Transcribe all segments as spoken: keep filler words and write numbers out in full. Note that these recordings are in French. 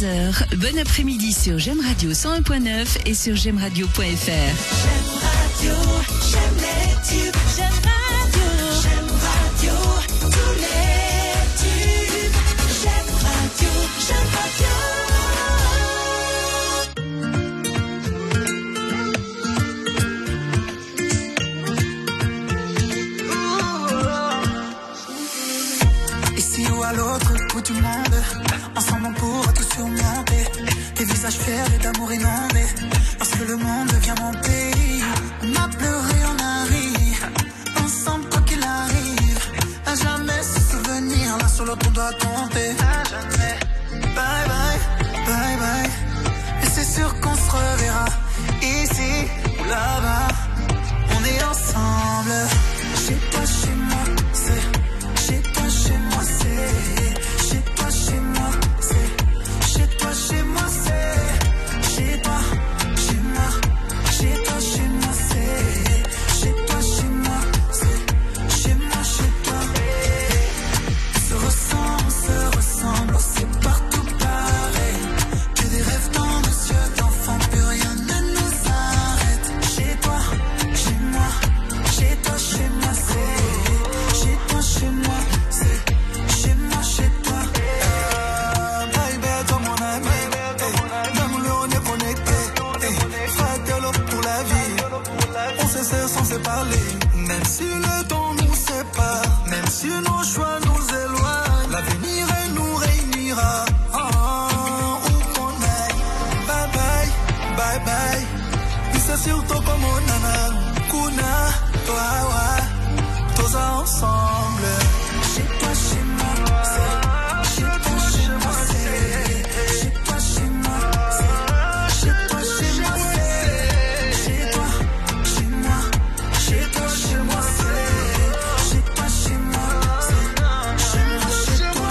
heures. Bon après-midi sur J'aime Radio cent un point neuf et sur j'aime radio point f r. J'aime Radio, j'aime les tubes. J'aime Radio, j'aime Radio, tous les tubes. J'aime Radio, j'aime Radio. Ici ou à l'autre bout du monde, ensemble on pourra tout surmonter. Des visages fiers et d'amour inondés, parce que le monde devient mon pays. On a pleuré, on a ri, ensemble quoi qu'il arrive. À jamais se souvenir, l'un sur l'autre on doit compter. À jamais. Bye bye, bye bye. Et c'est sûr qu'on se reverra, ici ou là-bas. On est ensemble, chez toi, chez moi, c'est chez toi, chez moi, c'est chez toi, chez moi, c'est chez toi, chez moi, c'est chez toi, chez moi, chez toi, chez moi, c'est chez toi, chez moi, c'est chez moi, chez toi. On se ressemble, on se ressemble, on sait partout pareil. Que des rêves dans nos yeux d'enfants, plus rien ne nous arrête. Chez toi, chez moi, chez toi, chez moi, c'est chez toi, chez moi, c'est chez moi, chez toi. Baby, toi mon ami, dans le on est connecté. Fatelo pour la vie, on se sait sans se parler. Même si le temps nous sépare, même si nos choix nous éloignent, l'avenir nous réunira. Oh, où qu'on aille, bye bye, bye bye. Et c'est surtout comme on nana, kuna, toi, ouais, tous ensemble. Chez toi, chez moi, c'est chez toi, chez moi, c'est chez toi, chez moi, c'est chez toi, chez moi, c'est chez toi, chez moi, chez toi, chez moi, c'est chez toi, chez moi, c'est chez moi, chez toi.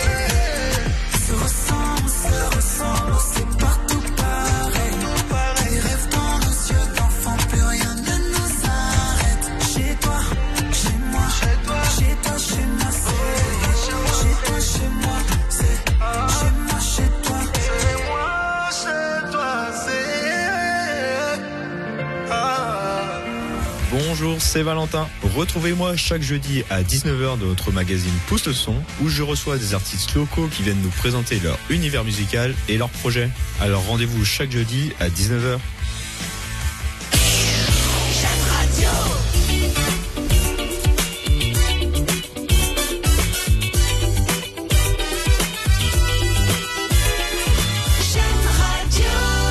On se ressemble, on se ressemble, on sait partout pareil. Des rêves dans nos yeux d'enfants, plus rien ne nous arrête. Chez toi, chez moi, chez toi, chez toi, chez moi, c'est chez toi, chez moi, c'est chez moi, chez toi. Chez moi, chez toi, c'est ah. Bonjour, c'est Valentin. Retrouvez-moi chaque jeudi à dix-neuf heures dans notre magazine Pousse le son, où je reçois des artistes locaux qui viennent nous présenter leur univers musical et leurs projets. Alors rendez-vous chaque jeudi à dix-neuf heures. J'aime Radio.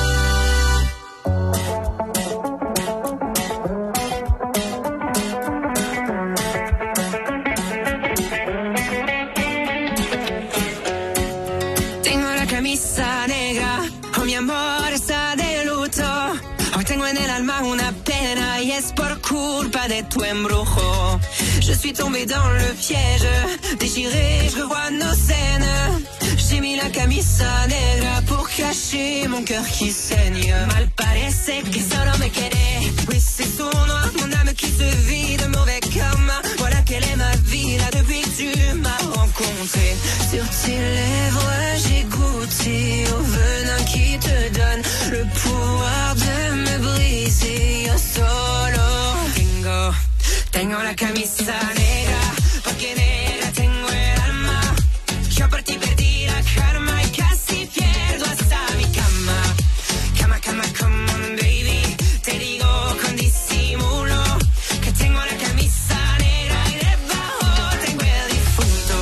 Tengo la camisa negra, oh mi amor está de luto. Hoy tengo en el alma una pena y es por culpa de tu embrujo. Je suis tombée dans le piège, déchirée, je revois nos scènes. J'ai mis la camisa negra pour cacher mon cœur qui saigne. Mal parece que solo me quedé. Oui, c'est son noir, mon âme qui se vide, mauvais karma. Voilà quelle est ma vie là depuis que tu m'as rencontré. Sur tes lèvres, j'ai goûté au venin qui te donne le pouvoir de me briser. Yo solo tengo, tengo la camisa negra, porque negra tengo el alma. Yo por ti perdí la karma y casi pierdo hasta mi cama. Cama, cama, come on baby, te digo con disimulo que tengo la camisa negra y debajo tengo el difunto.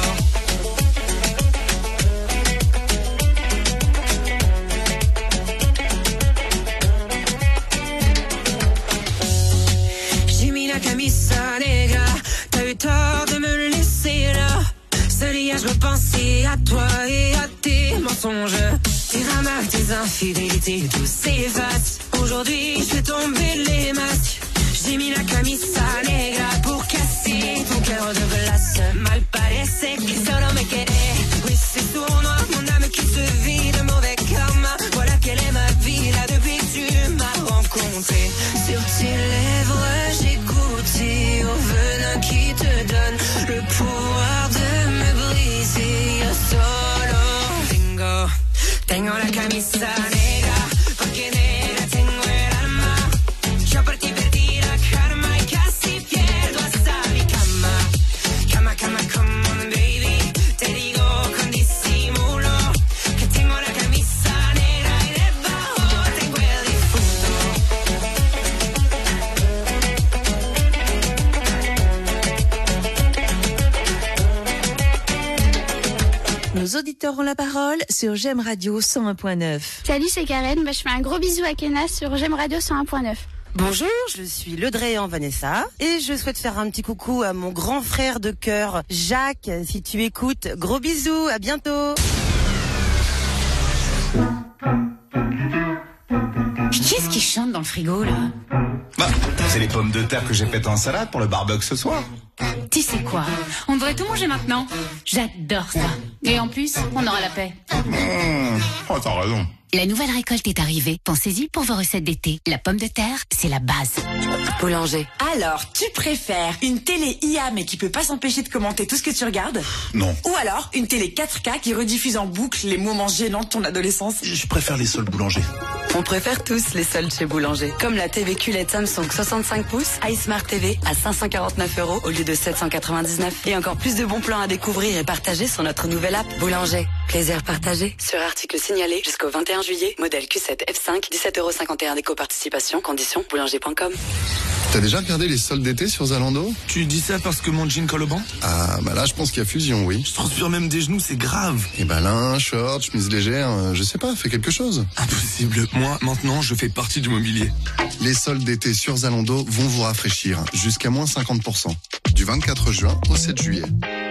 J'ai mis la camisa negra, t'as eu tort de me laisser là. Seul hier je repensais à toi et à tes mensonges. Tes ramas, tes infidélités, tout s'efface. Aujourd'hui je fais tomber les masques. J'ai mis la camisa negra pour casser ton cœur de glace. Mal parece que solo me quedé. Oui, c'est tout noir, mon âme qui se vide, mauvais karma. Voilà quelle est ma vie là depuis que tu m'as rencontré. Sur tes lèvres, j'ai goûté au venin qui te donne le pouvoir de me briser. Yo solo tengo Tengo la camisa negra, porque negra tengo el alma. Yo por ti perdí la calma y casi pierdo hasta mi cama. Cama, cama, come on baby, te digo con disimulo que tengo la camisa negra y debajo tengo el difunto. Nos auditeurs ont la parole sur J'aime Radio cent un point neuf. Salut, c'est Karen. Bah, je fais un gros bisou à Kenas sur J'aime Radio cent un point neuf. Bonjour, je suis Le Dréan Vanessa et je souhaite faire un petit coucou à mon grand frère de cœur, Jacques. Si tu écoutes, gros bisous, à bientôt. Qu'est-ce qui chante dans le frigo, là? Bah, c'est les pommes de terre que j'ai faites en salade pour le barbecue ce soir. Tu sais quoi? On devrait tout manger maintenant. J'adore ça. Et en plus, on aura la paix. Mmh. Oh, t'as raison. La nouvelle récolte est arrivée. Pensez-y pour vos recettes d'été. La pomme de terre, c'est la base. Boulanger. Alors, tu préfères une télé I A mais qui peut pas s'empêcher de commenter tout ce que tu regardes? Non. Ou alors, une télé quatre K qui rediffuse en boucle les moments gênants de ton adolescence? Je préfère les soldes Boulanger. On préfère tous les soldes chez Boulanger. Comme la T V Q L E D Samsung soixante-cinq pouces, iSmart T V à cinq cent quarante-neuf euros au lieu de sept cent quatre-vingt-dix-neuf. Et encore plus de bons plans à découvrir et partager sur notre nouvelle app Boulanger. Plaisir partagé. Sur article signalé jusqu'au vingt et un juillet. Modèle Q sept F cinq, dix-sept euros cinquante et un d'éco-participation. Conditions boulanger point com. T'as déjà regardé les soldes d'été sur Zalando? Tu dis ça parce que mon jean colle au banc? Ah, bah là, je pense qu'il y a fusion, oui. Je transpire même des genoux, c'est grave. Et bah là, short, chemise légère, euh, je sais pas, fais quelque chose. Impossible. Moi, maintenant, je fais partie du mobilier. Les soldes d'été sur Zalando vont vous rafraîchir, jusqu'à moins cinquante pour cent. Du vingt-quatre juin au sept juillet.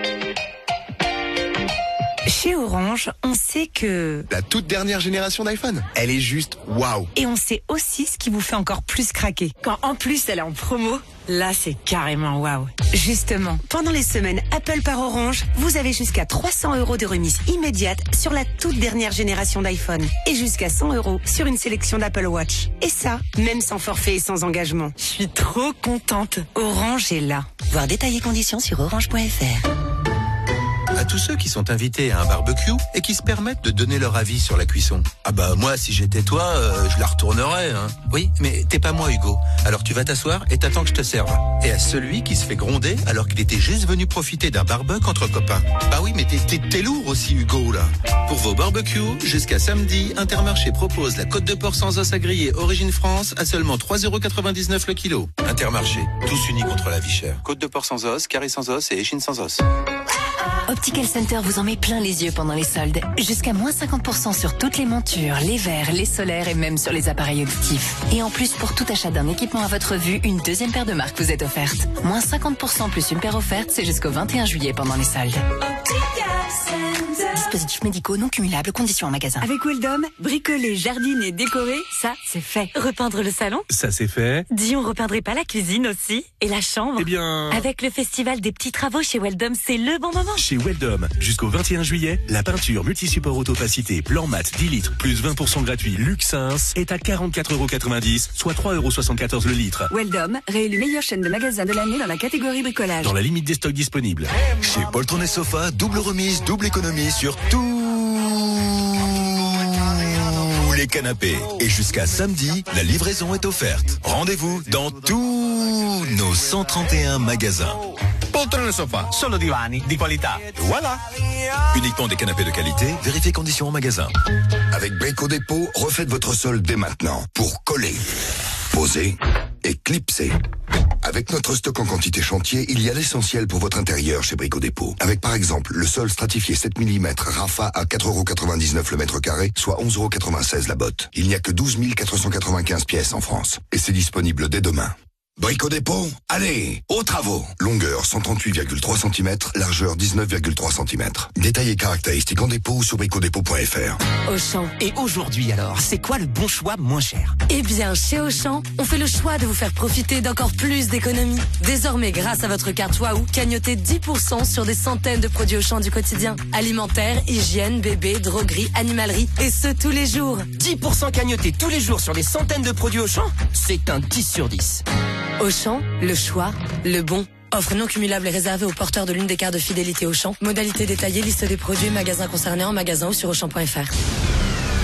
Chez Orange, on sait que... La toute dernière génération d'iPhone, elle est juste waouh. Et on sait aussi ce qui vous fait encore plus craquer. Quand en plus elle est en promo, là c'est carrément waouh. Justement, pendant les semaines Apple par Orange, vous avez jusqu'à trois cents euros de remise immédiate sur la toute dernière génération d'iPhone. Et jusqu'à cent euros sur une sélection d'Apple Watch. Et ça, même sans forfait et sans engagement. Je suis trop contente. Orange est là. Voir détails et conditions sur orange point f r. À tous ceux qui sont invités à un barbecue et qui se permettent de donner leur avis sur la cuisson. Ah bah moi, si j'étais toi, euh, je la retournerais. Hein. Oui, mais t'es pas moi, Hugo. Alors tu vas t'asseoir et t'attends que je te serve. Et à celui qui se fait gronder alors qu'il était juste venu profiter d'un barbecue entre copains. Bah oui, mais t'es, t'es, t'es lourd aussi, Hugo, là. Pour vos barbecues, jusqu'à samedi, Intermarché propose la côte de porc sans os à griller Origine France à seulement trois euros quatre-vingt-dix-neuf le kilo. Intermarché, tous unis contre la vie chère. Côte de porc sans os, carré sans os et échine sans os. Optical Center vous en met plein les yeux pendant les soldes. Jusqu'à moins cinquante pour cent sur toutes les montures, les verres, les solaires et même sur les appareils auditifs. Et en plus, pour tout achat d'un équipement à votre vue, une deuxième paire de marques vous est offerte. Moins cinquante pour cent plus une paire offerte, c'est jusqu'au vingt et un juillet pendant les soldes. Dispositifs médicaux non cumulables, conditions en magasin. Avec Weldom, bricoler, jardiner, décorer, ça c'est fait. Repeindre le salon, ça c'est fait. Dis, on repeindrait pas la cuisine aussi? Et la chambre? Eh bien... Avec le festival des petits travaux chez Weldom, c'est le bon moment. Chez Weldom, jusqu'au vingt et un juillet, la peinture multi-support autopacité plan mat dix litres plus vingt pour cent gratuit Luxins est à quarante-quatre euros quatre-vingt-dix, soit trois euros soixante-quatorze le litre. Weldom, réélu meilleure chaîne de magasins de l'année dans la catégorie bricolage. Dans la limite des stocks disponibles. Chez Poltron et Sofa, double remise, double économie sur tous les canapés. Et jusqu'à samedi, la livraison est offerte. Rendez-vous dans tous nos cent trente et un magasins. Poltron et Sofa, solo divani di qualità. Voilà. Uniquement des canapés de qualité, vérifiez conditions en magasin. Avec Brico Dépôt, refaites votre sol dès maintenant pour coller, poser et clipser. Avec notre stock en quantité chantier, il y a l'essentiel pour votre intérieur chez Brico Dépôt. Avec par exemple le sol stratifié sept millimètres Rafa à quatre euros quatre-vingt-dix-neuf le mètre carré, soit onze euros quatre-vingt-seize la botte. Il n'y a que douze mille quatre cent quatre-vingt-quinze pièces en France. Et c'est disponible dès demain. Brico Dépôt, allez, aux travaux. Longueur cent trente-huit virgule trois centimètres, largeur dix-neuf virgule trois centimètres. Détails et caractéristiques en dépôt ou sur bricodépôt point f r. Auchan. Et aujourd'hui alors, c'est quoi le bon choix moins cher? Eh bien, chez Auchan, on fait le choix de vous faire profiter d'encore plus d'économies. Désormais, grâce à votre carte Waouh, cagnotez dix pour cent sur des centaines de produits Auchan du quotidien. Alimentaire, hygiène, bébé, droguerie, animalerie, et ce tous les jours. dix pour cent cagnotés tous les jours sur des centaines de produits Auchan? C'est un dix sur dix. Auchan, le choix, le bon. Offre non cumulable et réservée aux porteurs de l'une des cartes de fidélité Auchan. Modalité détaillée, liste des produits, magasins concernés en magasin ou sur auchan point f r.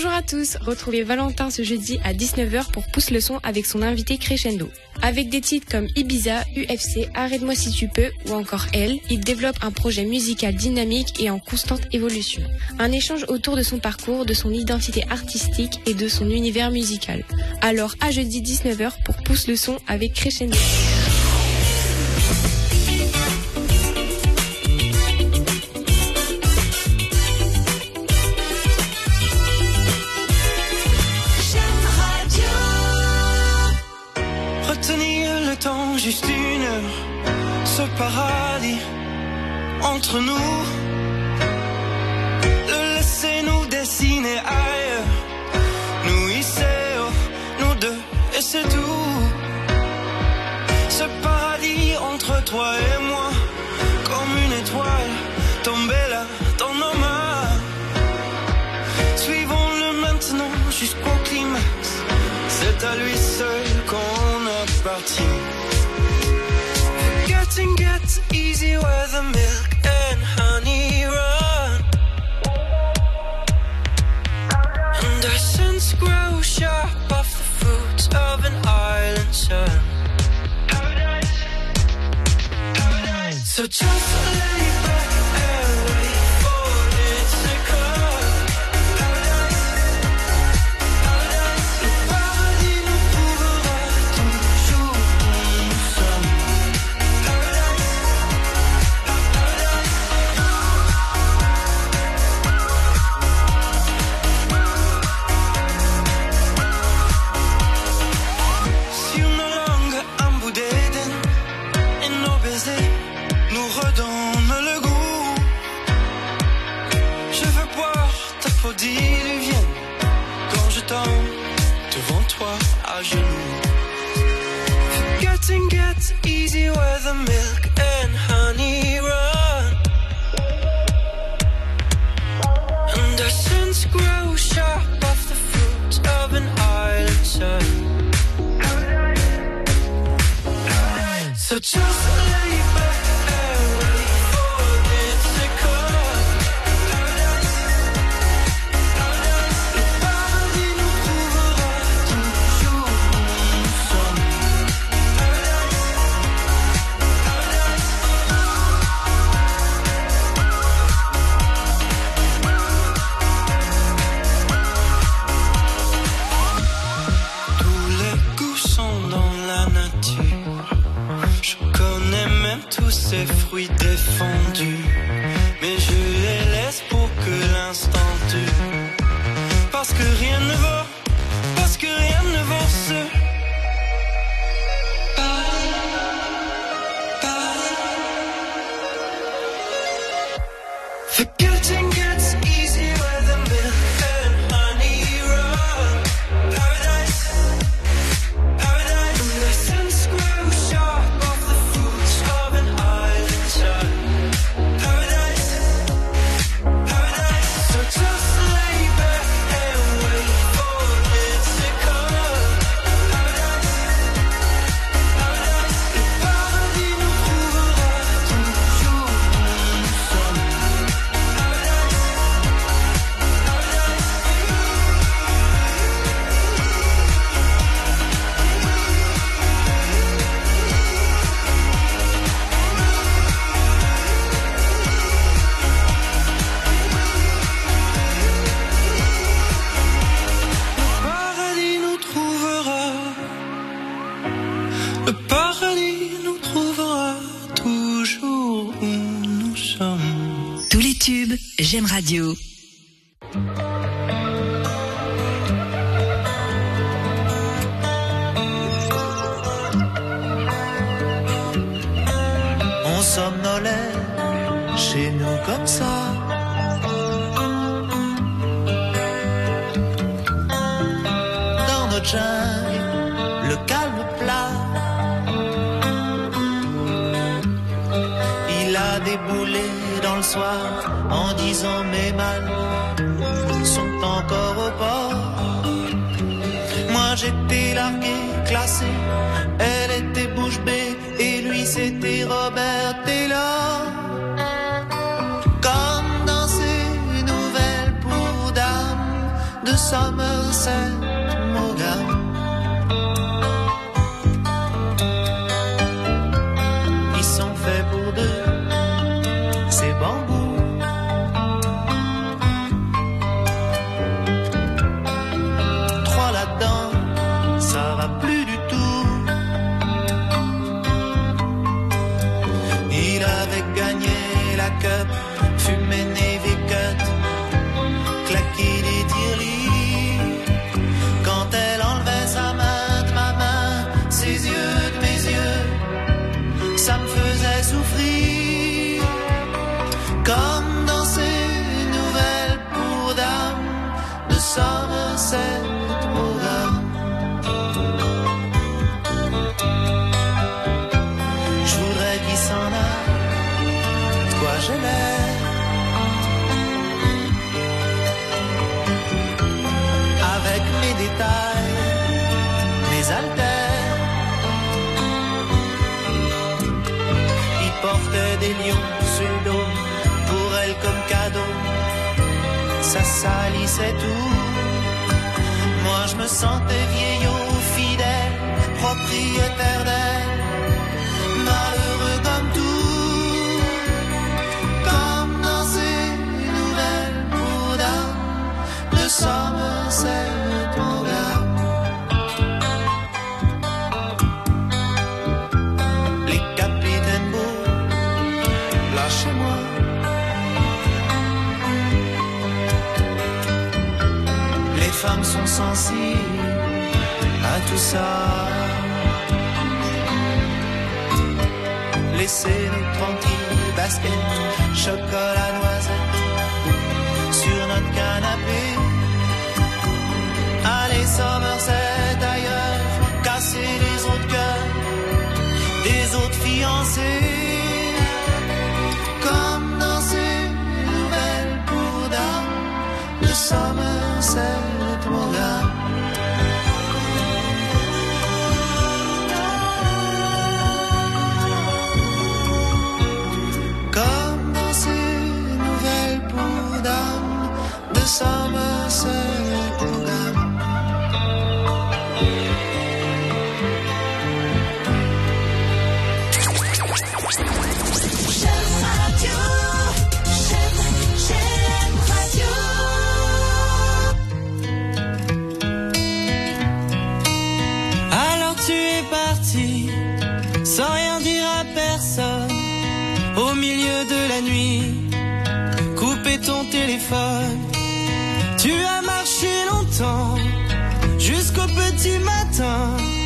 Bonjour à tous, retrouvez Valentin ce jeudi à dix-neuf heures pour Pousse le son avec son invité Crescendo. Avec des titres comme Ibiza, U F C, Arrête-moi si tu peux ou encore Elle, il développe un projet musical dynamique et en constante évolution. Un échange autour de son parcours, de son identité artistique et de son univers musical. Alors à jeudi dix-neuf heures pour Pousse le son avec Crescendo. Juste une heure, ce paradis entre nous, le laisser nous dessiner ailleurs, nous ici, oh, nous deux, et c'est tout. Ce paradis entre toi et moi, comme une étoile tombée là dans nos mains. Suivons-le maintenant jusqu'au climax, c'est à lui seul qu'on appartient. Getting gets easy where the milk and honey run, and our scents grow sharp off the fruits of an island sun. Paradise, paradise. So just lay back and wait for it to come. Paradise, paradise. Le paradis nous trouvera toujours où nous sommes. Nous redonne le goût. Je veux boire ta peau diluvienne quand je tombe devant toi à genoux. Forgetting gets easy where the milk and honey run, and our scents grow sharp off the fruits of an island sun. So just lay back and wait for it to come. Paradise, paradise. Le paradis nous trouvera toujours où nous sommes. Paradise, paradise. Tous les goûts sont dans la nature. Je connais même tous ces fruits défendus, mais je les laisse pour que l'instant dure. Parce que rien ne vaut, parce que rien ne vaut ce paradis, paradis. Forgetting gets easy where the milk and honey run. Paradise, paradise. And the scents grow sharp. J'aime Radio. On somnolait chez nous comme ça. Dans notre jungle, le calme plat. Il a déboulé dans le soir en disant mes mâles sont encore au port. Moi j'étais largué, classé, elle était bouche bée et lui c'était Robert Taylor. Comme dans ces nouvelles pour dames de de Somerset, Morgan. Ils sont faits pour deux, ces bambous. Trois là-dedans, ça va plus du tout. Il avait gagné la cup, fumé Navy Cut, claqué des tirelires. Quand elle enlevait sa main de ma main, ses yeux de mes yeux, ça me faisait souffrir. Comme dans ces nouvelles pour dames de Somerset, Morgan. Je voudrais qu'il s'en aille, de quoi j'ai l'air. Avec mes détails, mes haltères. Il portait des lions sur le dos, pour elle comme cadeau. Ça salissait tout. Moi je me sentais vieillot, fidèle, propriétaire d'elle, malheureux comme tout. Comme dans ces nouvelles pour dames de Somerset, Morgan. Les capitaines beaux, lâchez-moi. Les femmes sont sensibles à tout ça. Laissez-nous tranquilles, basket, chocolat, noisette, sur notre canapé. Allez Somerset ailleurs, casser les autres cœurs, des autres fiancés. Comme dans ces nouvelles pour dames de Somerset, Morgan. Comme dans ces nouvelles pour dames de Somerset, Morgan. Alors tu es parti, sans rien dire à personne, au milieu de la nuit, couper ton téléphone. Tu as marché longtemps, jusqu'au petit matin,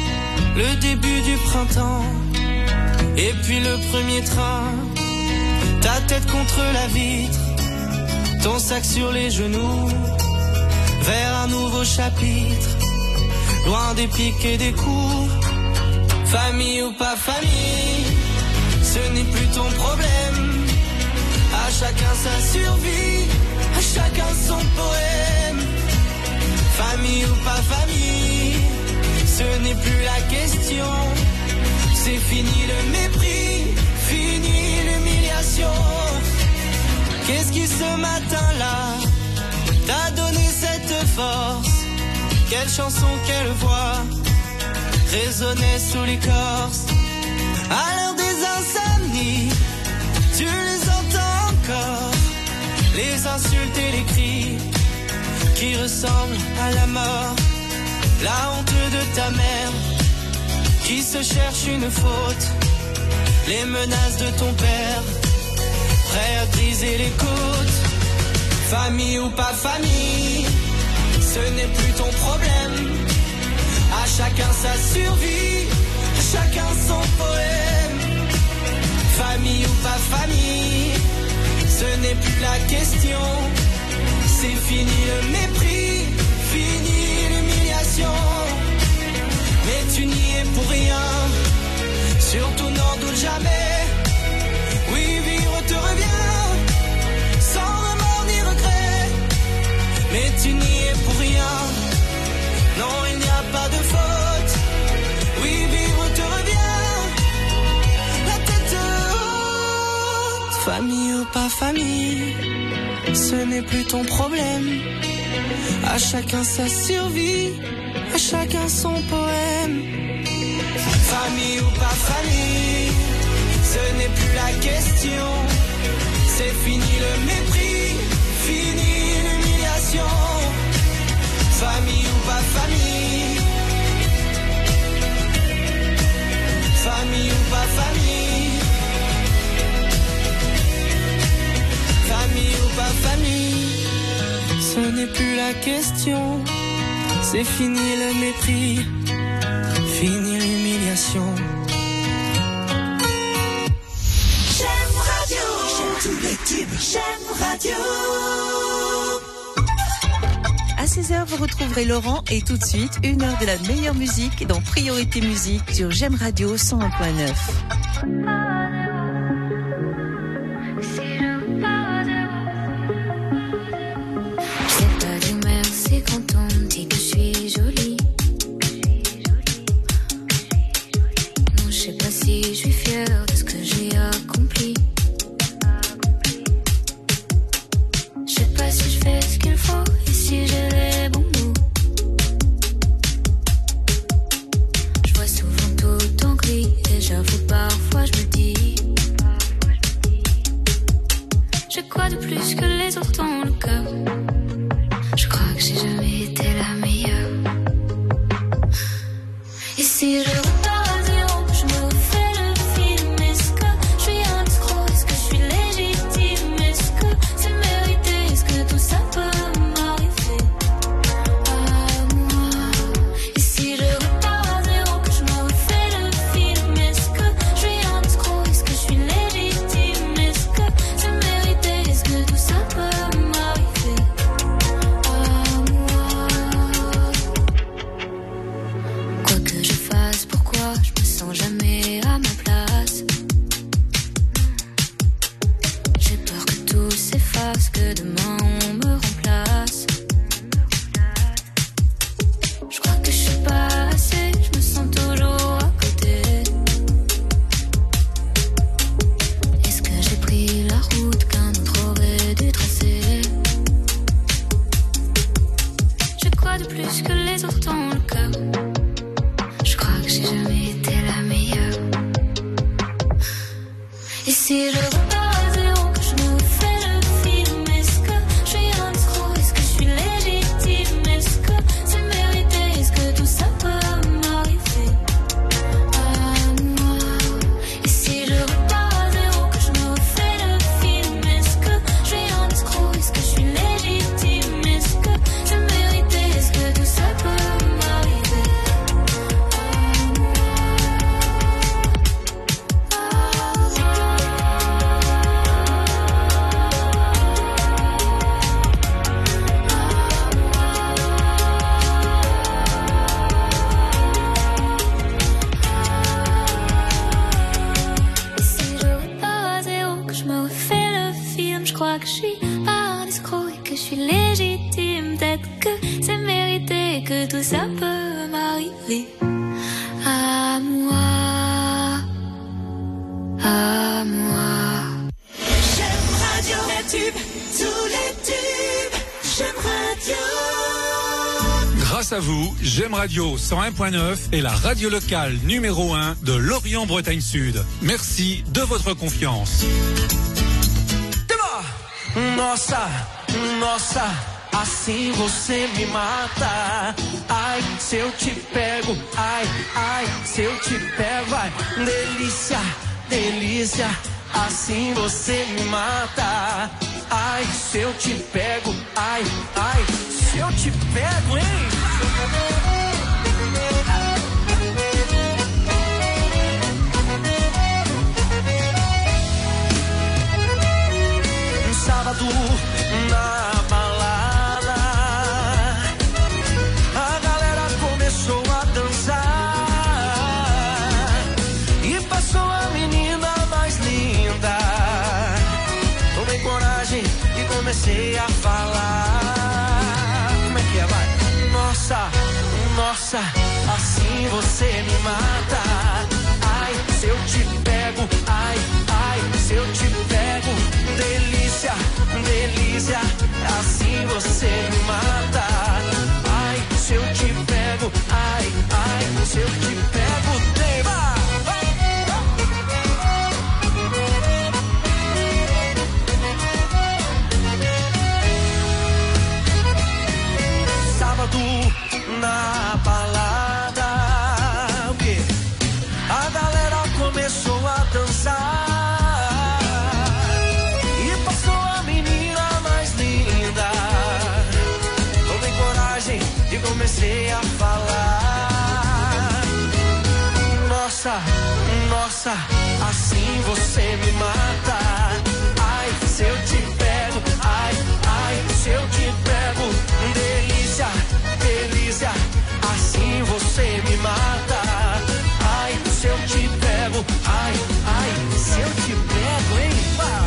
le début du printemps, et puis le premier train, ta tête contre la vitre, ton sac sur les genoux, vers un nouveau chapitre, loin des piques et des coups. Famille ou pas famille, ce n'est plus ton problème. À chacun sa survie, à chacun son poème. Famille ou pas famille, ce n'est plus la question. C'est fini le mépris, fini l'humiliation. Qu'est-ce qui ce matin-là t'a donné cette force? Quelle chanson, quelle voix résonnait sous l'écorce? À l'heure des insomnies, tu les entends encore, les insultes et les cris qui ressemblent à la mort. La honte de ta mère qui se cherche une faute, les menaces de ton père prêt à briser les côtes. Famille ou pas famille, ce n'est plus ton problème. À chacun sa survie, à chacun son poème. Famille ou pas famille, ce n'est plus la question. C'est fini le mépris, fini l'humiliation. Mais tu n'y es pour rien, surtout n'en doute jamais. Oui, vivre te revient, sans remords ni regret. Mais tu n'y es pour rien, non, il n'y a pas de faute. Oui, vivre te revient, la tête haute. Famille ou pas famille, ce n'est plus ton problème. À chacun sa survie, à chacun son poème. Famille ou pas famille, ce n'est plus la question. C'est fini le mépris, fini l'humiliation. Famille ou pas famille, famille ou pas famille, famille ou pas famille, ce n'est plus la question. C'est fini le mépris, fini l'humiliation. J'aime radio, j'aime tous les tubes, j'aime radio. À seize heures, vous retrouverez Laurent et tout de suite, une heure de la meilleure musique dans Priorité Musique sur J'aime Radio cent un point neuf. Radio cent un point neuf est la radio locale numéro un de Lorient-Bretagne-Sud. Merci de votre confiance. Nossa, nossa, assim você me mata. Ai, se eu te pego, ai, ai, se eu te pego, ai, delícia, delícia, assim você me mata. Ai, se eu te pego, ai, ai, se eu te pego, hein? Sábado na balada, a galera começou a dançar e passou a menina mais linda. Tomei coragem e comecei a falar. Como é que é, vai? Nossa, nossa, assim você me mata. Ai, se eu te pego, ai, ai, se eu te pego, delícia, delícia, assim você me mata. na balada. O quê? A galera começou a dançar e passou a menina mais linda. Tomei coragem e comecei a falar. Nossa, nossa, assim você me mata. Ai, se eu te pego, ai, ai, se eu te pego. Delícia, delícia, assim você me mata. Ai, se eu te pego, ai, ai, se eu te pego, hein?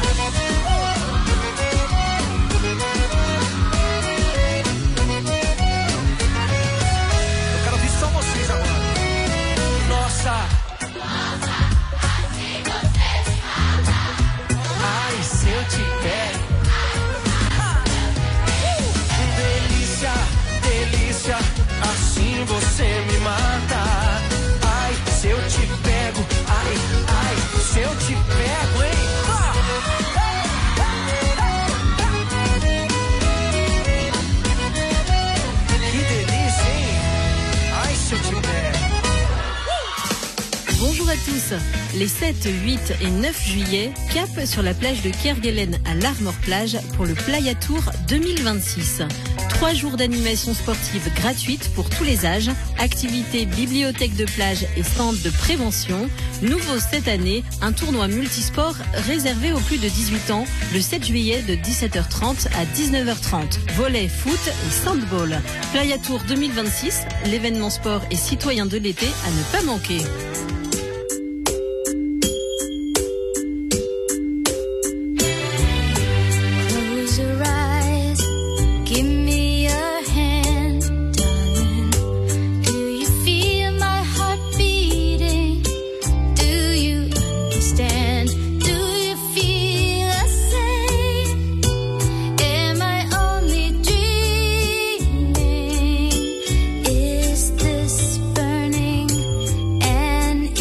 Eu quero ouvir só vocês agora. Nossa, ai, se eu te pego. Delícia, delícia, assim você me mata. Ai, se eu te pego, ai, ai, se eu te pego, hein? Que delícia, hein? Ai, se eu te pego. Bonjour à tous. Les sept, huit et neuf juillet, cap sur la plage de Kerguelen à l'Armor-Plage pour le Playa Tour deux mille vingt-six. Trois jours d'animation sportive gratuite pour tous les âges, activités bibliothèque de plage et stand de prévention. Nouveau cette année, un tournoi multisport réservé aux plus de dix-huit ans le sept juillet de dix-sept heures trente à dix-neuf heures trente. Volley, foot et sandball. Playa Tour deux mille vingt-six, l'événement sport et citoyen de l'été à ne pas manquer. Is this burning and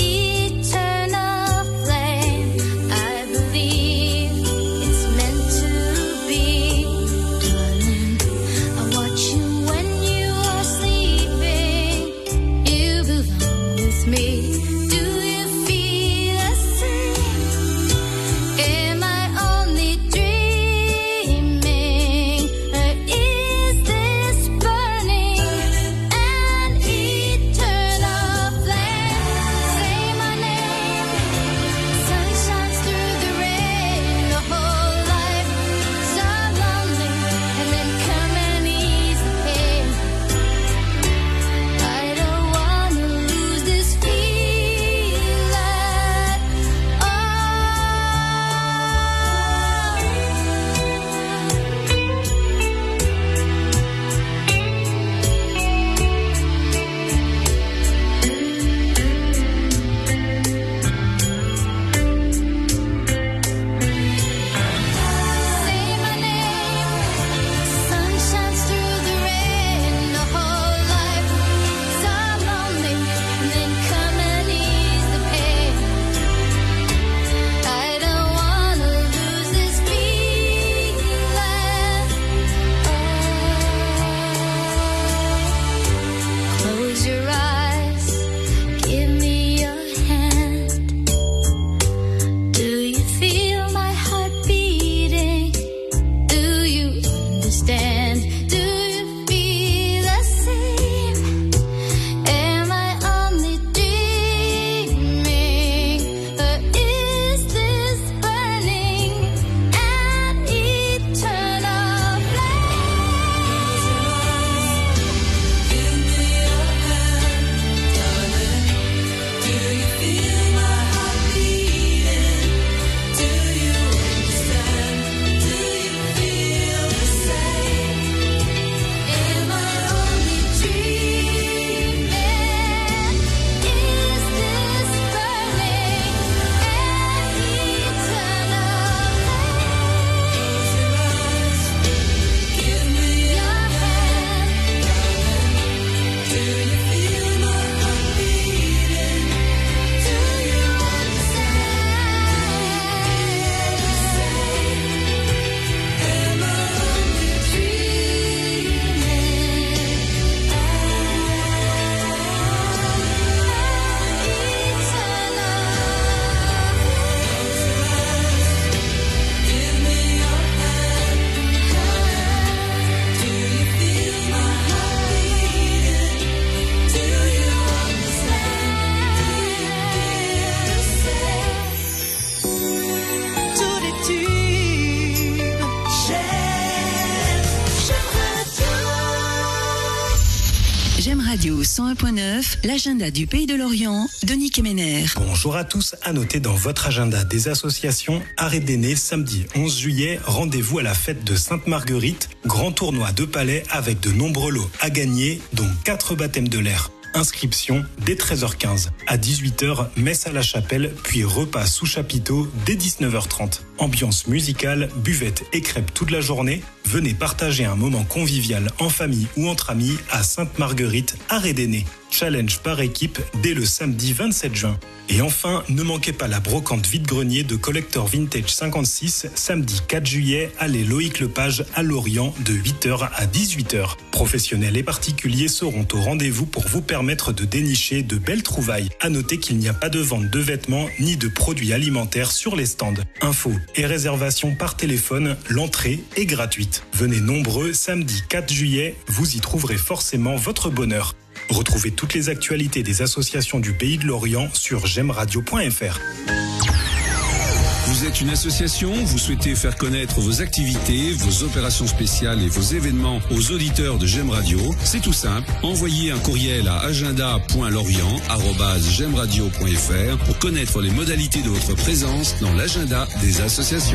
J'aime Radio cent un point neuf, l'agenda du Pays de Lorient, Denis Kemener. Bonjour à tous, à noter dans votre agenda des associations, Arrêt d'Aînés, samedi onze juillet, rendez-vous à la fête de Sainte-Marguerite, grand tournoi de palais avec de nombreux lots à gagner, dont quatre baptêmes de l'air. Inscription dès treize heures quinze. À dix-huit heures, messe à la chapelle, puis repas sous chapiteau dès dix-neuf heures trente. Ambiance musicale, buvette et crêpes toute la journée. Venez partager un moment convivial en famille ou entre amis à Sainte-Marguerite, Arrêt d'Aînés. Challenge par équipe dès le samedi vingt-sept juin. Et enfin, ne manquez pas la brocante vide-grenier de Collector Vintage cinquante-six, samedi quatre juillet, allée Loïc Lepage à Lorient de huit heures à dix-huit heures. Professionnels et particuliers seront au rendez-vous pour vous permettre de dénicher de belles trouvailles. À noter qu'il n'y a pas de vente de vêtements ni de produits alimentaires sur les stands. Infos et réservations par téléphone, l'entrée est gratuite. Venez nombreux, samedi quatre juillet, vous y trouverez forcément votre bonheur. Retrouvez toutes les actualités des associations du Pays de Lorient sur j'aime radio point f r. Vous êtes une association, vous souhaitez faire connaître vos activités, vos opérations spéciales et vos événements aux auditeurs de J'aime Radio. C'est tout simple. Envoyez un courriel à agenda point lorient arobase j'aime radio point f r pour connaître les modalités de votre présence dans l'agenda des associations.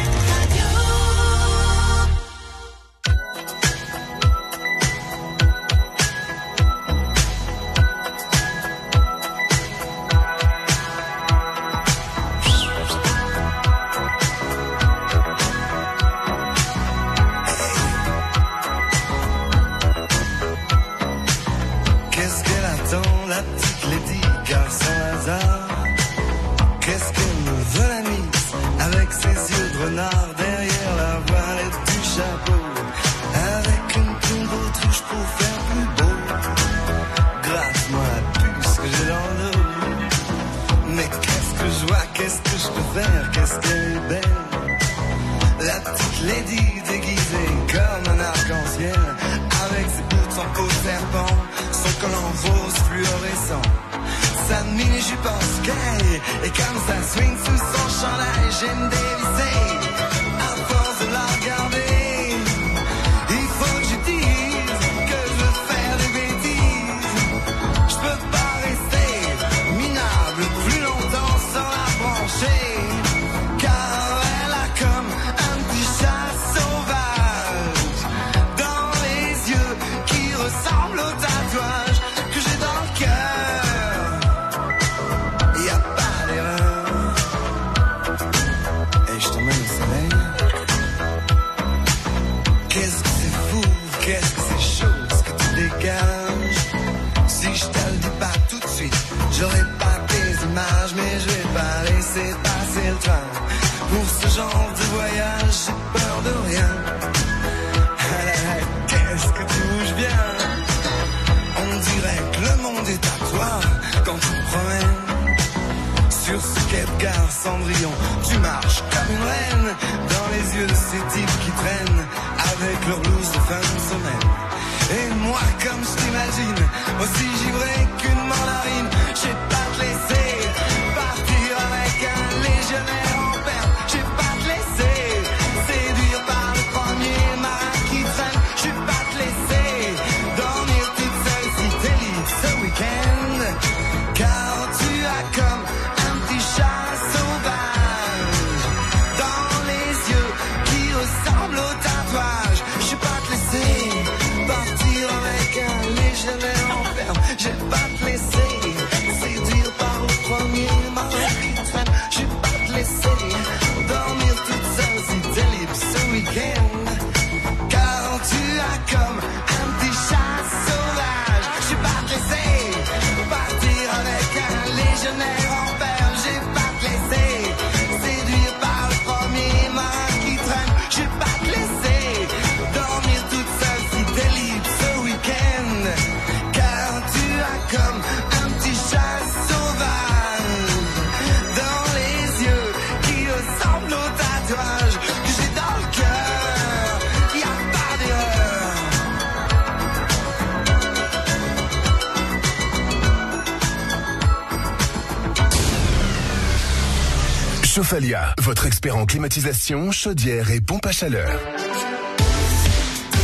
Chauffalia, votre expert en climatisation, chaudière et pompe à chaleur.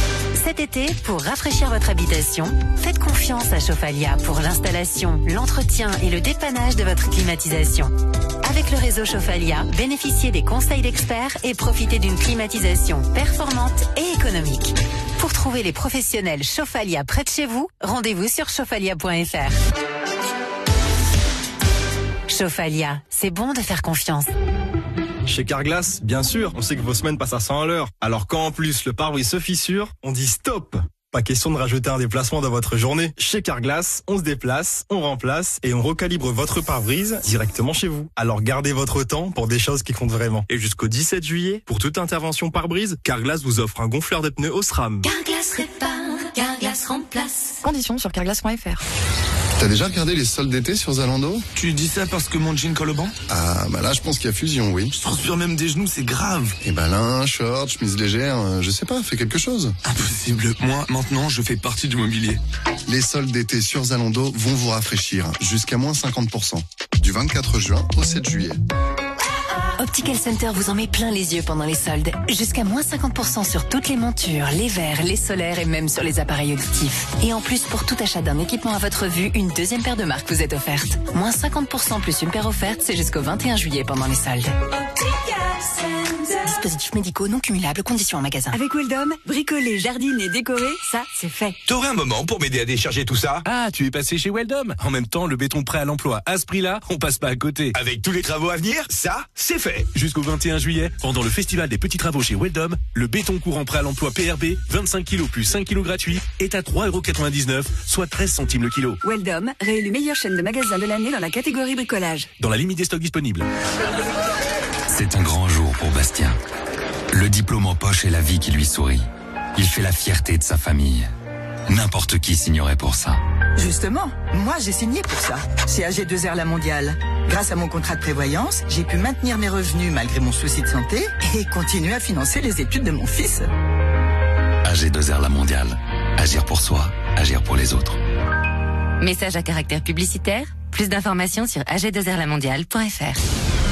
Cet été, pour rafraîchir votre habitation, faites confiance à Chauffalia pour l'installation, l'entretien et le dépannage de votre climatisation. Avec le réseau Chauffalia, bénéficiez des conseils d'experts et profitez d'une climatisation performante et économique. Pour trouver les professionnels Chauffalia près de chez vous, rendez-vous sur chauffalia point f r. Chauffalia, c'est bon de faire confiance. Chez Carglass, bien sûr, on sait que vos semaines passent à cent à l'heure. Alors quand en plus le pare-brise se fissure, on dit stop. Pas question de rajouter un déplacement dans votre journée. Chez Carglass, on se déplace, on remplace et on recalibre votre pare-brise directement chez vous. Alors gardez votre temps pour des choses qui comptent vraiment. Et jusqu'au dix-sept juillet, pour toute intervention pare-brise, Carglass vous offre un gonfleur de pneus Osram. Carglass répare, Carglass remplace. Conditions sur carglass point f r. T'as déjà regardé les soldes d'été sur Zalando? Tu dis ça parce que mon jean colle au banc? Ah, bah là, je pense qu'il y a fusion, oui. Je transpire même des genoux, c'est grave. Et bah là, short, chemise légère, euh, je sais pas, fais quelque chose. Impossible. Moi, maintenant, je fais partie du mobilier. Les soldes d'été sur Zalando vont vous rafraîchir, jusqu'à moins cinquante pour cent. Du vingt-quatre juin au sept juillet. Optical Center vous en met plein les yeux pendant les soldes. Jusqu'à moins cinquante pour cent sur toutes les montures, les verres, les solaires et même sur les appareils auditifs. Et en plus, pour tout achat d'un équipement à votre vue, une deuxième paire de marques vous est offerte. Moins cinquante pour cent plus une paire offerte, c'est jusqu'au vingt et un juillet pendant les soldes. Dispositifs médicaux non cumulables, conditions en magasin. Avec Weldom, bricoler, jardiner, décorer, ça, c'est fait. T'aurais un moment pour m'aider à décharger tout ça? Ah, tu es passé chez Weldom. En même temps, le béton prêt à l'emploi. À ce prix-là, on passe pas à côté. Avec tous les travaux à venir, ça, c'est fait. Jusqu'au vingt et un juillet, pendant le festival des petits travaux chez Weldom, le béton courant prêt à l'emploi P R B, vingt-cinq kilos plus cinq kilos gratuits, est à trois euros quatre-vingt-dix-neuf, soit treize centimes le kilo. Weldom, réélu meilleure chaîne de magasins de l'année dans la catégorie bricolage. Dans la limite des stocks disponibles. C'est un grand jour pour Bastien. Le diplôme en poche et la vie qui lui sourit. Il fait la fierté de sa famille. N'importe qui signerait pour ça. Justement, moi j'ai signé pour ça, chez A G deux R La Mondiale. Grâce à mon contrat de prévoyance, j'ai pu maintenir mes revenus malgré mon souci de santé et continuer à financer les études de mon fils. A G deux R La Mondiale. Agir pour soi, agir pour les autres. Message à caractère publicitaire. Plus d'informations sur a g deux r la mondiale point f r.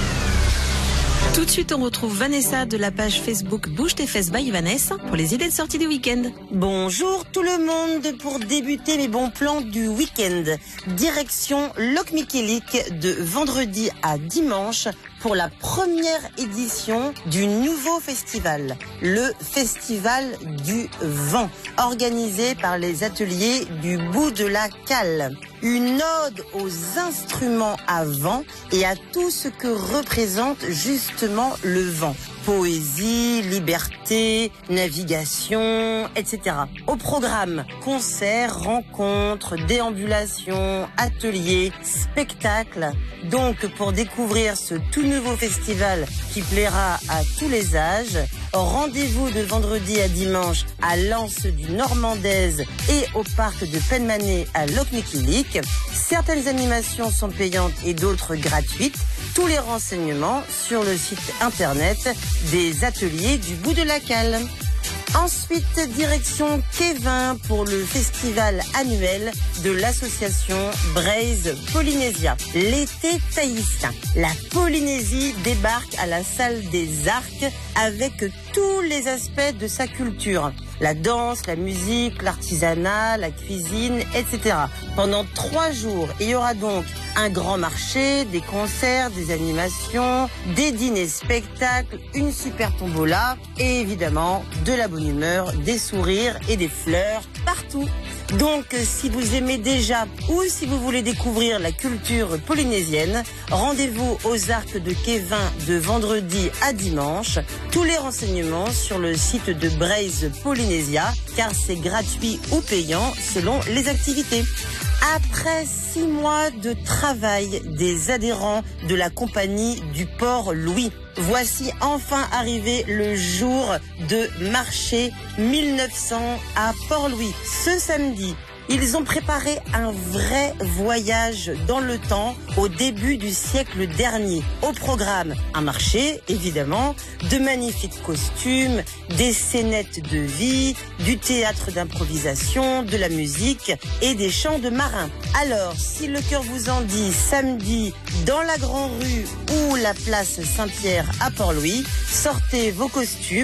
Tout de suite, on retrouve Vanessa de la page Facebook Bouge tes fesses by Vanessa pour les idées de sortie du week-end. Bonjour tout le monde, pour débuter mes bons plans du week-end. Direction Locmiquélic de vendredi à dimanche pour la première édition du nouveau festival, le Festival du Vent, organisé par les ateliers du bout de la Cale. Une ode aux instruments à vent et à tout ce que représente justement le vent. Poésie, liberté, navigation, et cetera. Au programme, concerts, rencontres, déambulations, ateliers, spectacles. Donc, pour découvrir ce tout nouveau festival qui plaira à tous les âges, rendez-vous de vendredi à dimanche à l'Anse du Normandaise et au parc de Penmanet à Locmiquélic. Certaines animations sont payantes et d'autres gratuites. Tous les renseignements sur le site internet des ateliers du bout de la Cale. Ensuite, direction Kévin pour le festival annuel de l'association Braise Polynésia. L'été tahitien. La Polynésie débarque à la salle des Arcs avec tous les aspects de sa culture. La danse, la musique, l'artisanat, la cuisine, et cetera. Pendant trois jours, il y aura donc un grand marché, des concerts, des animations, des dîners spectacles, une super tombola et évidemment de la bonne humeur, des sourires et des fleurs partout. Donc, si vous aimez déjà ou si vous voulez découvrir la culture polynésienne, rendez-vous aux Arcs de Kévin de vendredi à dimanche. Tous les renseignements sur le site de Braise Polynésia, car c'est gratuit ou payant selon les activités. Après six mois de travail des adhérents de la compagnie du Port Louis, voici enfin arrivé le jour de marché mille neuf cents à Port-Louis. Ce samedi, ils ont préparé un vrai voyage dans le temps au début du siècle dernier. Au programme, un marché, évidemment, de magnifiques costumes, des scénettes de vie, du théâtre d'improvisation, de la musique et des chants de marins. Alors, si le cœur vous en dit, samedi, dans la Grand Rue ou la place Saint-Pierre à Port-Louis, sortez vos costumes,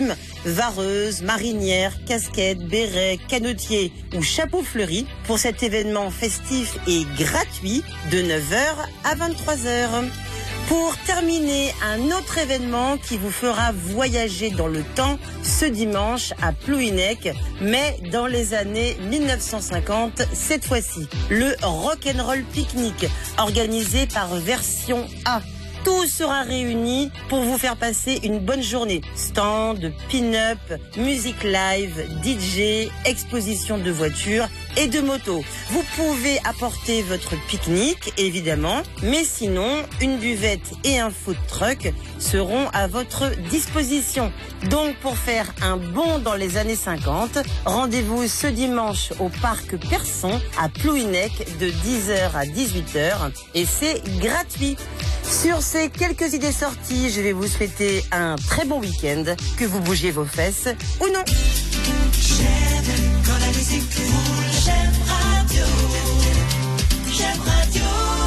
vareuse, marinière, casquette, béret, canotier ou chapeau fleuri pour cet événement festif et gratuit de neuf heures à vingt-trois heures. Pour terminer, un autre événement qui vous fera voyager dans le temps ce dimanche à Plouhinec, mais dans les années mille neuf cent cinquante cette fois-ci. Le Rock'n'Roll Picnic, organisé par Version A. Tout sera réuni pour vous faire passer une bonne journée. Stand, pin-up, musique live, D J, exposition de voitures et de motos. Vous pouvez apporter votre pique-nique, évidemment, mais sinon, une buvette et un food truck seront à votre disposition. Donc, pour faire un bond dans les années cinquante, rendez-vous ce dimanche au parc Person à Plouhinec de dix heures à dix-huit heures et c'est gratuit. Sur ces quelques idées sorties, je vais vous souhaiter un très bon week-end, que vous bougiez vos fesses ou non. J'aime quand la musique roule, j'aime radio, j'aime radio.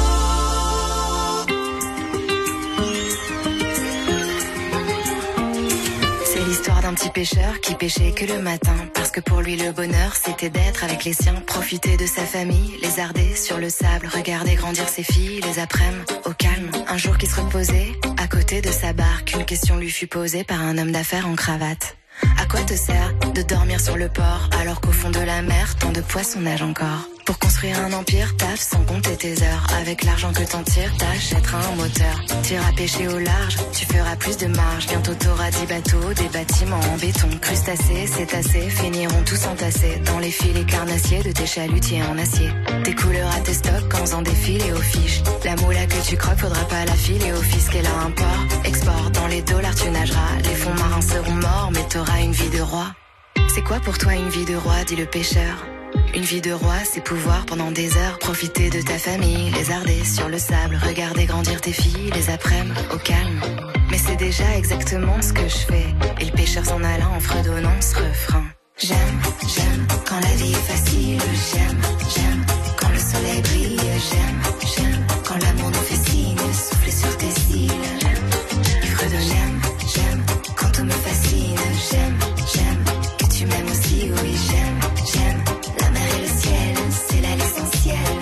C'est l'histoire d'un petit pêcheur qui pêchait que le matin, parce que pour lui le bonheur c'était d'être avec les siens, profiter de sa famille, lézarder sur le sable, regarder grandir ses filles les après-midi au calme. Un jour qui se reposait à côté de sa barque, une question lui fut posée par un homme d'affaires en cravate. À quoi te sert de dormir sur le port alors qu'au fond de la mer tant de poissons nagent encore? Pour construire un empire, taffe sans compter tes heures. Avec l'argent que t'en tires, t'achèteras un moteur. T'iras pêcher au large, tu feras plus de marge. Bientôt t'auras dix bateaux, des bâtiments en béton. Crustacés, cétacés, finiront tous entassés dans les filets carnassiers de tes chalutiers en acier. Tes couleurs à tes stocks en faisant des filets aux fiches. La moula que tu croques, faudra pas la filer au fisc. Et là, import, export, dans les dollars tu nageras. Les fonds marins seront morts, mais t'auras une vie de roi. C'est quoi pour toi une vie de roi, dit le pêcheur? Une vie de roi, c'est pouvoir pendant des heures profiter de ta famille, lézarder sur le sable, regarder grandir tes filles les après-midi au calme. Mais c'est déjà exactement ce que je fais. Et le pêcheur s'en alla en fredonnant ce refrain. J'aime, j'aime quand la vie est facile. J'aime, j'aime quand le soleil brille. J'aime, j'aime quand l'amour nous fait signe, souffler sur tes cils. Ivre de j'aime, j'aime quand tout me fascine. J'aime, j'aime que tu m'aimes aussi, oui j'aime, j'aime. Et le ciel, c'est là l'essentiel.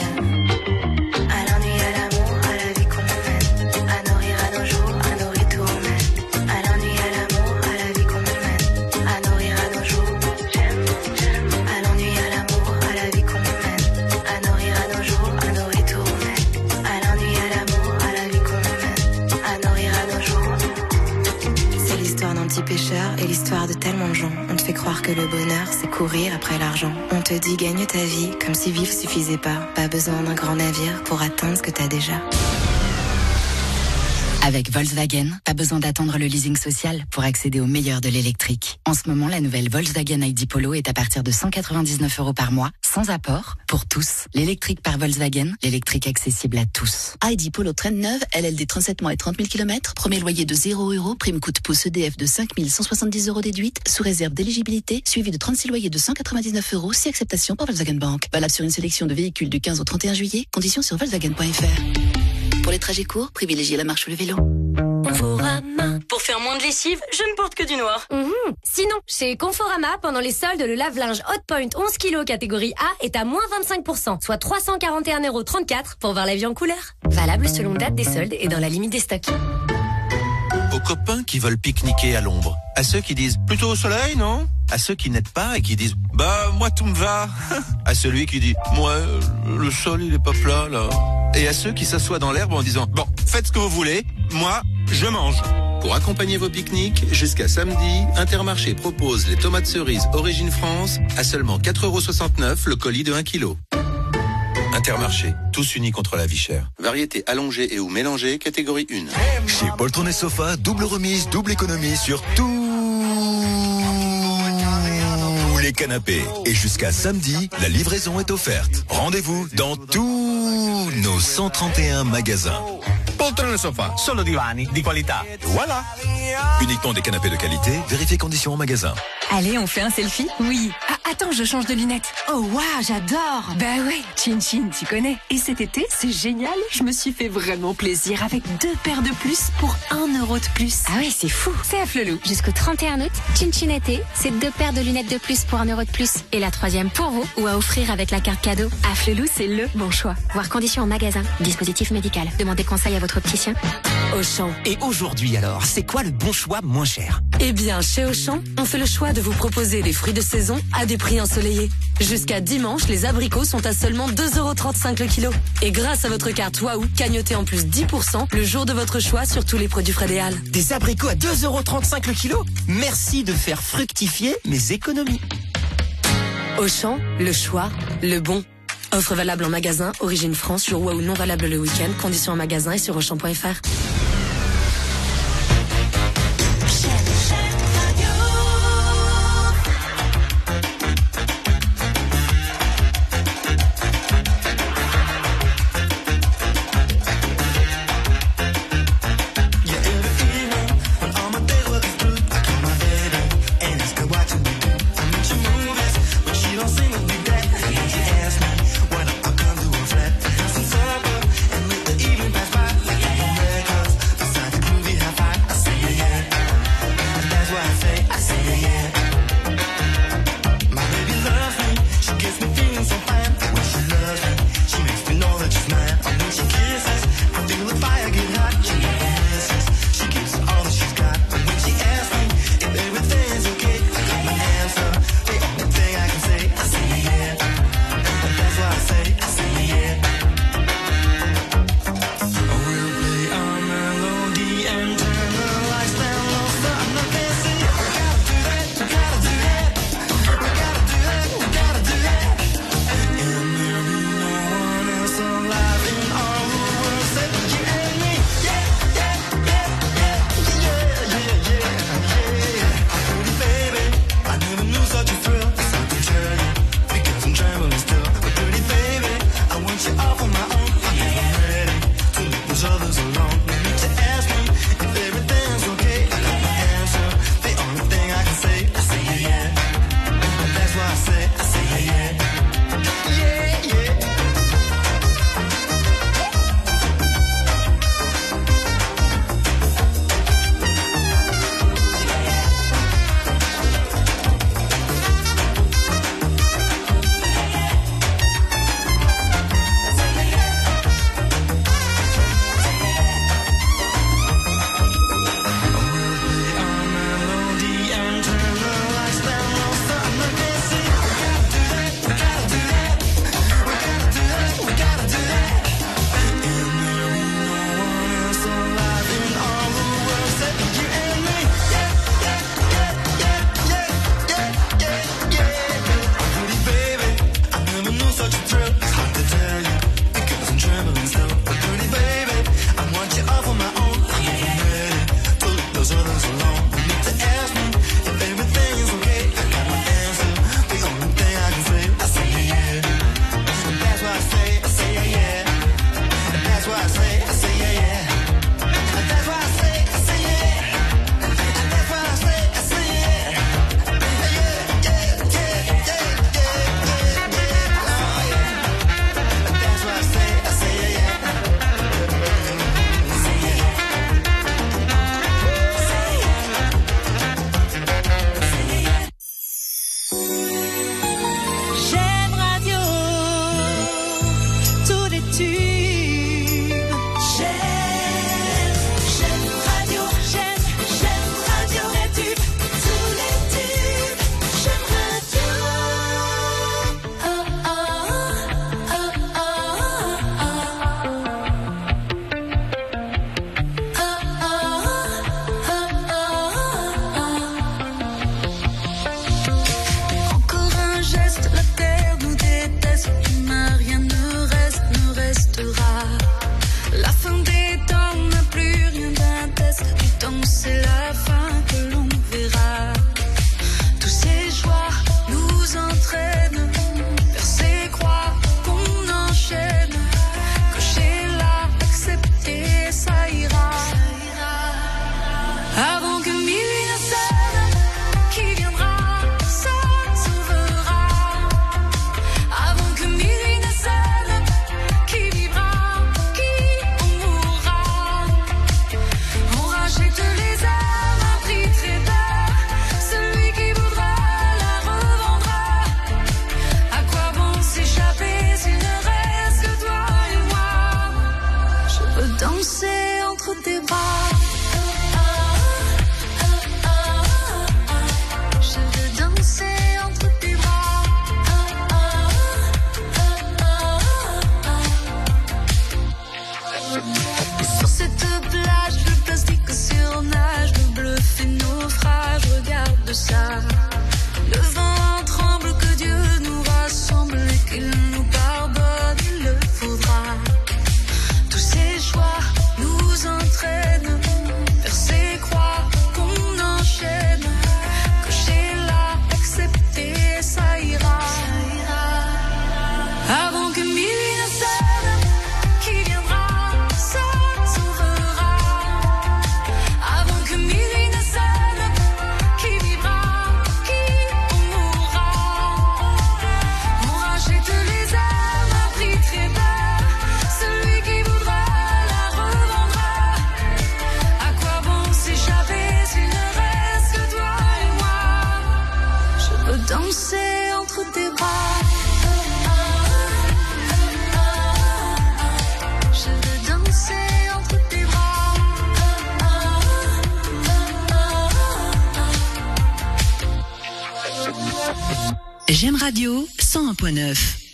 À l'ennui, à l'amour, à la vie qu'on mène. À nourrir à nos jours, à nos retourner. À l'ennui, à l'amour, à la vie qu'on mène. À nourrir à nos jours, j'aime, j'aime. À l'ennui, à l'amour, à la vie qu'on mène. À nourrir à nos jours, à nos retourner. À l'ennui, à l'amour, à la vie qu'on mène. À nourrir à nos jours. C'est l'histoire d'un petit pêcheur et l'histoire de tellement de gens. On te fait croire que le bonheur, c'est courir après l'argent. On te dit gagne ta vie, comme si vivre suffisait pas. Pas besoin d'un grand navire pour atteindre ce que t'as déjà. Avec Volkswagen, pas besoin d'attendre le leasing social pour accéder au meilleur de l'électrique. En ce moment, la nouvelle Volkswagen I D Polo est à partir de cent quatre-vingt-dix-neuf euros par mois, sans apport, pour tous. L'électrique par Volkswagen, l'électrique accessible à tous. I D Polo traîne neuve, L L D trente-sept mois et trente mille kilomètres, premier loyer de zéro euros, prime coup de pouce E D F de cinq mille cent soixante-dix euros déduite, sous réserve d'éligibilité, suivi de trente-six loyers de cent quatre-vingt-dix-neuf euros, si acceptation par Volkswagen Bank. Valable sur une sélection de véhicules du quinze au trente et un juillet, conditions sur volkswagen point f r. Pour les trajets courts, privilégiez la marche ou le vélo. Conforama. Pour faire moins de lessive, je ne porte que du noir. Mmh. Sinon, chez Conforama, pendant les soldes, le lave-linge Hotpoint onze kilos catégorie A est à moins vingt-cinq pour cent, soit trois cent quarante et un euros trente-quatre pour voir la vie en couleur. Valable selon date des soldes et dans la limite des stocks. Aux copains qui veulent pique-niquer à l'ombre. À ceux qui disent plutôt au soleil, non? À ceux qui n'aident pas et qui disent bah moi tout me va. À celui qui dit moi le sol il est pas plat là. Et à ceux qui s'assoient dans l'herbe en disant bon faites ce que vous voulez, moi je mange. Pour accompagner vos pique-niques, jusqu'à samedi, Intermarché propose les tomates cerises Origine France à seulement quatre euros soixante-neuf le colis de un kilo. Intermarché, tous unis contre la vie chère. Variété allongée et ou mélangée, catégorie un. Chez Poltron et Sofa, double remise, double économie sur tous les canapés. Et jusqu'à samedi, la livraison est offerte. Rendez-vous dans tous nos cent trente et un magasins. Poltrone sofa, solo divani di qualità. Voilà. Uniquement des canapés de qualité, vérifiez conditions en magasin. Allez, on fait un selfie? Oui. Ah, attends, je change de lunettes. Oh waouh, j'adore. Bah ouais, Chin Chin, tu connais. Et cet été, c'est génial. Je me suis fait vraiment plaisir avec deux paires de plus pour un euro de plus. Ah ouais, c'est fou. C'est à Flelou. Jusqu'au trente et un août, Chin Chin été, c'est deux paires de lunettes de plus pour un euro de plus. Et la troisième pour vous ou à offrir avec la carte cadeau. À Flelou, c'est le bon choix. Voir conditions en magasin. Dispositif médical. Demandez conseil à votre opticien. Auchan. Et aujourd'hui alors, c'est quoi le bon choix moins cher? Eh bien, chez Auchan, on fait le choix de vous proposer des fruits de saison à des prix ensoleillés. Jusqu'à dimanche, les abricots sont à seulement deux euros trente-cinq le kilo. Et grâce à votre carte Waouh, cagnotez en plus dix pour cent le jour de votre choix sur tous les produits Fred et Al. Des abricots à deux euros trente-cinq le kilo? Merci de faire fructifier mes économies. Auchan, le choix, le bon. Offre valable en magasin, origine France, jour Waouh non valable le week-end, conditions en magasin et sur auchan point f r. When I come to a flat, some supper and let the evening pass by. Like a J'aime Radio cent un point neuf.